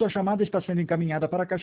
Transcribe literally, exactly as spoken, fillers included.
sua chamada está sendo encaminhada para a caixa